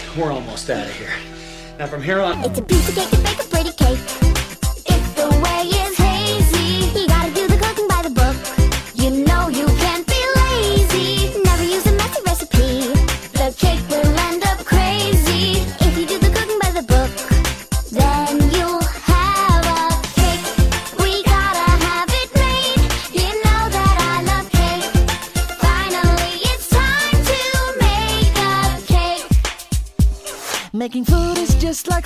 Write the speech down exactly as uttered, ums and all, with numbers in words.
we're almost out of here. Now from here on... It's a piece of cake to bake a pretty cake. If the way is hazy, you gotta do the cooking by the book. You know you can't be lazy. Never use a messy recipe. The cake will end up crazy. If you do the cooking by the book, then you'll have a cake. We gotta have it made. You know that I love cake. Finally, it's time to make a cake. Making food is just like